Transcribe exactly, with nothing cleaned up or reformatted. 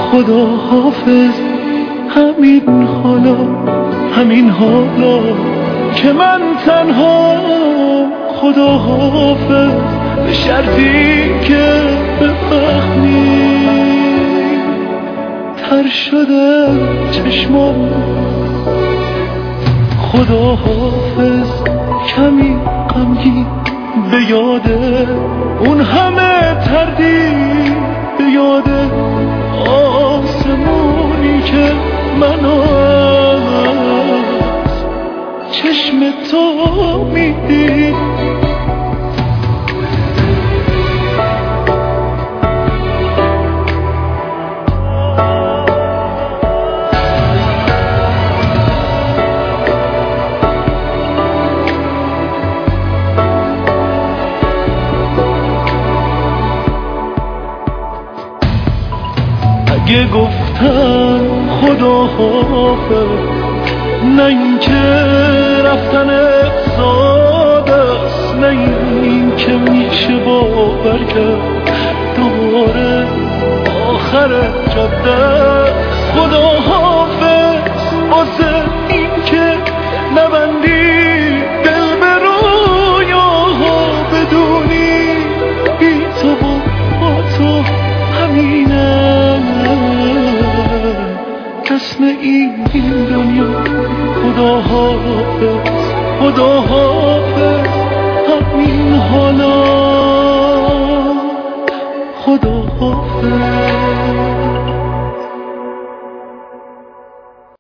خدا حافظ، همین حالا همین حالا که من تنها. خدا حافظ به شرطی که بفهمی تر شده چشمام. خدا حافظ کمی غمگین به یاده اون همه تردید، به یاده آسمونی که من از چشم تو میدید. اگه گفتم خدا حافظ، نه این که رفتن ساده است، نه این که میشه باور کرد دوباره آخر جاده. خدا حافظ واسه این که نبندی دل به رویاها، بدونی بی تو با تو همینه اسم این دنیا. خدا حافظ، خدا حافظ، همین حالا. خدا حافظ.